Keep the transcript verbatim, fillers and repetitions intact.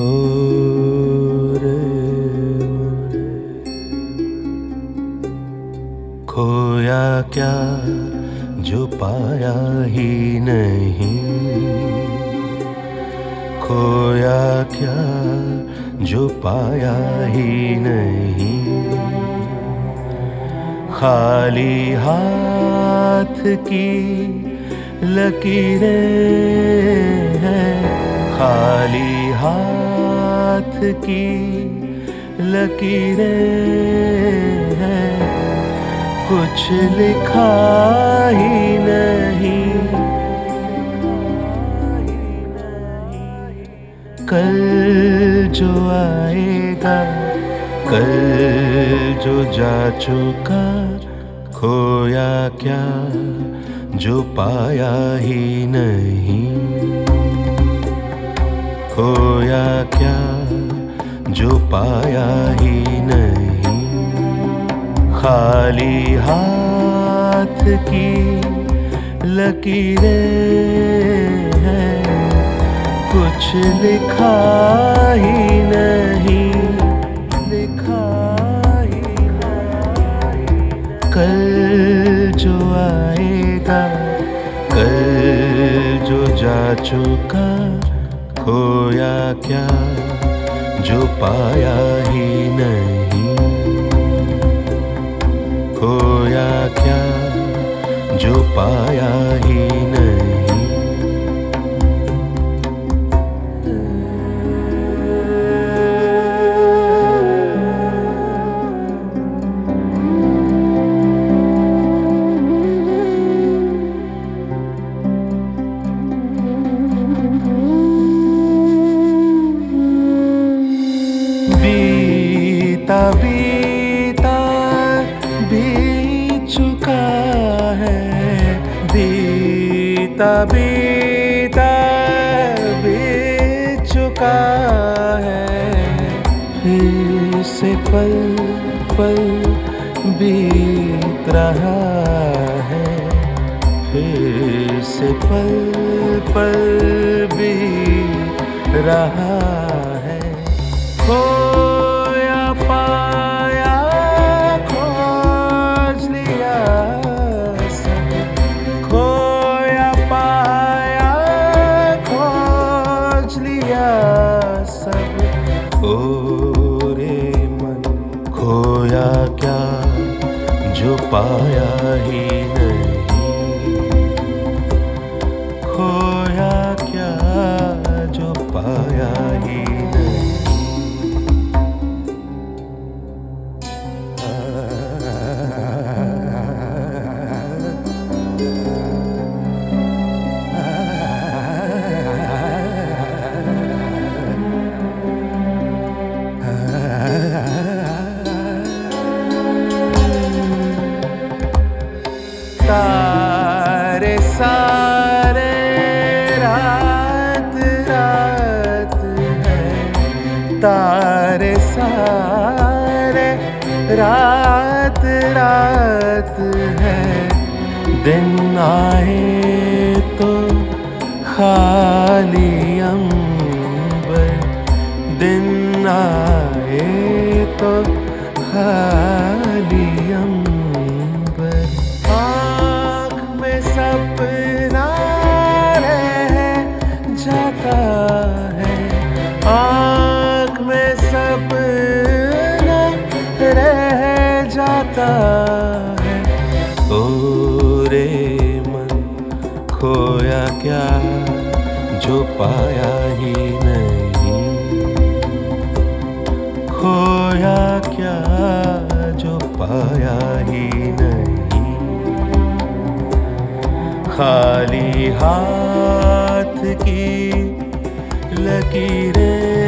रे मन, खोया क्या जो पाया ही नहीं, खोया क्या जो पाया ही नहीं। खाली हाथ की लकीरें हैं, खाली हाथ की लकीरें हैं, कुछ लिखा ही नहीं। कल जो आएगा, कल जो जा चुका, खोया क्या जो पाया ही नहीं, खोया क्या जो पाया ही नहीं। खाली हाथ की लकीरें हैं, कुछ लिखा ही नहीं, लिखा ही नहीं। कल जो आएगा, कल जो जा चुका, खोया क्या जो पाया ही नहीं, खोया क्या जो पाया ही नहीं। बीता बीता बीत चुका है, बीता बीता बीत चुका है। फिर से पल पल बीत रहा है, फिर से पल पल बीत रहा है। खोया पाया खोज लिया सब, खोया पाया खोज लिया सब। ओ रे मन, खोया क्या जो पाया ही नहीं, खोया क्या जो पाया ही नहीं। तारे सारे रात रात है, तारे सारे रात रात है। दिन आए तो खाली अंबर, दिन आए तो खाली अंबर। आँख में सपना रह जाता है, आँख में सपना रह जाता है। ओ रे मन, खोया क्या जो पाया ही नहीं, खोया क्या जो पाया ही नहीं। खाली हाथ की लकीरें